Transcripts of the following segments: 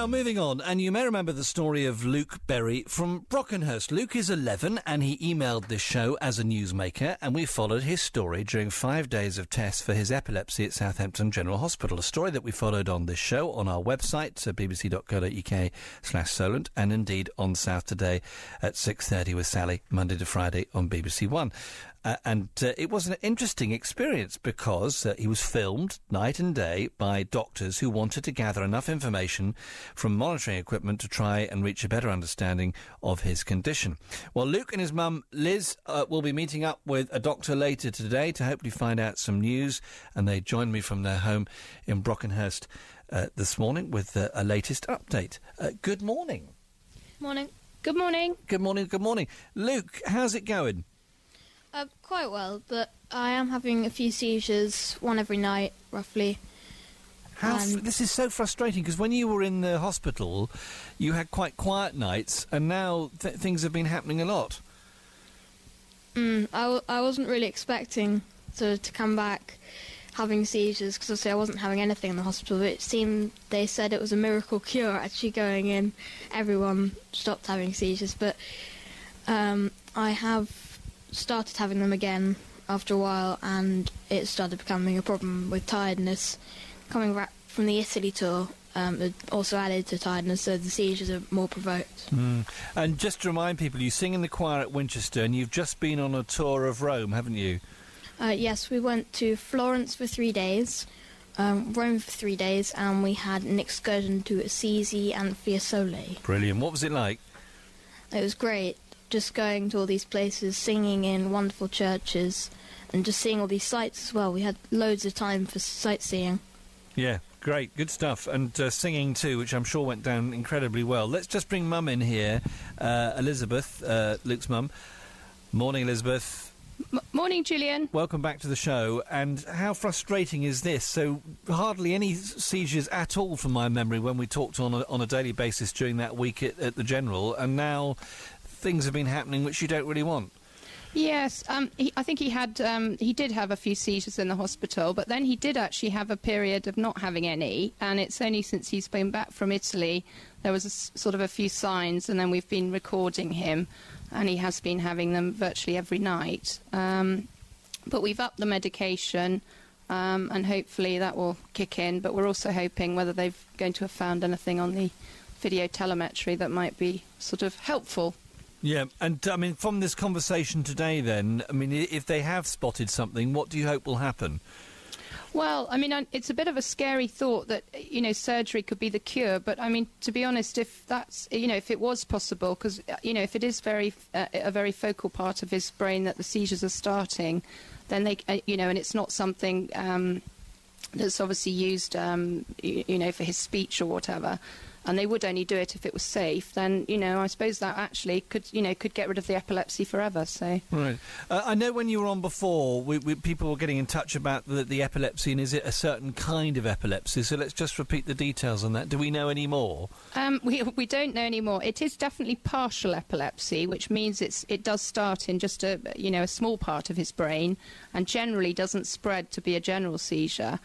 Now, moving on, and you may remember the story of Luke Berry from Brockenhurst. Luke is 11, and he emailed this show as a newsmaker, and we followed his story during 5 days of tests for his epilepsy at Southampton General Hospital. A story that we followed on this show, on our website, bbc.co.uk/Solent, and indeed on South Today at 6:30 with Sally, Monday to Friday on BBC One. It was an interesting experience because he was filmed night and day by doctors who wanted to gather enough information from monitoring equipment to try and reach a better understanding of his condition. Well, Luke and his mum, Liz, will be meeting up with a doctor later today to hopefully find out some news, and they joined me from their home in Brockenhurst this morning with a latest update. Good morning. Morning. Good morning. Good morning, good morning. Luke, how's it going? Quite well, but I am having a few seizures, one every night, roughly. This is so frustrating, because when you were in the hospital, you had quite quiet nights, and now things have been happening a lot. I wasn't really expecting to come back having seizures, because obviously I wasn't having anything in the hospital, but it seemed they said it was a miracle cure actually going in. Everyone stopped having seizures, but I have started having them again after a while, and it started becoming a problem with tiredness. Coming back from the Italy tour, it also added to tiredness, so the seizures are more provoked. And just to remind people, you sing in the choir at Winchester, and you've just been on a tour of Rome, haven't you? Yes, we went to Florence for 3 days, Rome for 3 days, and we had an excursion to Assisi and Fiesole. Brilliant. What was it like? It was great. Just going to all these places, singing in wonderful churches, and just seeing all these sights as well. We had loads of time for sightseeing. Yeah, great, good stuff. And singing too, which I'm sure went down incredibly well. Let's just bring Mum in here, Elizabeth, Luke's mum. Morning, Elizabeth. Morning, Julian. Welcome back to the show. And how frustrating is this? So hardly any seizures at all from my memory when we talked on a daily basis during that week at the General, and now things have been happening which you don't really want. Yes, I think he did have a few seizures in the hospital, but then he did actually have a period of not having any, and it's only since he's been back from Italy there was sort of a few signs, and then we've been recording him, and he has been having them virtually every night. But we've upped the medication, and hopefully that will kick in, but we're also hoping whether they're going to have found anything on the video telemetry that might be sort of helpful. Yeah, and I mean, from this conversation today then, I mean, if they have spotted something, what do you hope will happen? Well, I mean, it's a bit of a scary thought that, surgery could be the cure, but I mean, to be honest, if that's, if it was possible, because, if it is a very focal part of his brain that the seizures are starting, then they, and it's not something that's obviously used, for his speech or whatever, and they would only do it if it was safe, then, I suppose that actually could get rid of the epilepsy forever, so... Right. I know when you were on before, people were getting in touch about the epilepsy, and is it a certain kind of epilepsy? So let's just repeat the details on that. Do we know any more? We don't know any more. It is definitely partial epilepsy, which means it does start in just a small part of his brain, and generally doesn't spread to be a general seizure.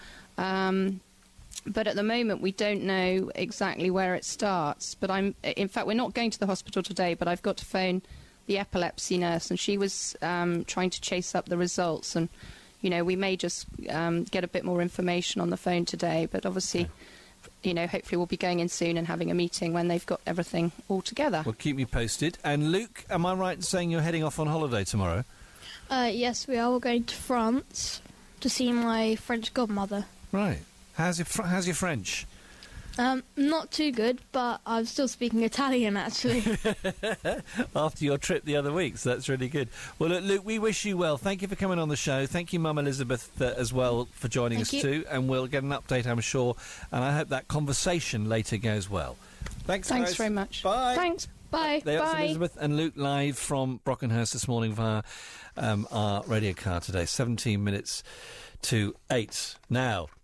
But at the moment, we don't know exactly where it starts. But in fact, we're not going to the hospital today, but I've got to phone the epilepsy nurse, and she was trying to chase up the results. And, we may just get a bit more information on the phone today. But obviously, hopefully we'll be going in soon and having a meeting when they've got everything all together. Well, keep me posted. And Luke, am I right in saying you're heading off on holiday tomorrow? Yes, we are. We're going to France to see my French godmother. Right. How's your French? Not too good, but I'm still speaking Italian, actually. After your trip the other week, so that's really good. Well, look, Luke, we wish you well. Thank you for coming on the show. Thank you, Mum Elizabeth, as well, for joining us too. And we'll get an update, I'm sure. And I hope that conversation later goes well. Thanks guys. Very much. Bye. Thanks. Bye. Bye. Elizabeth and Luke live from Brockenhurst this morning via our radio car today. 17 minutes to 8 now.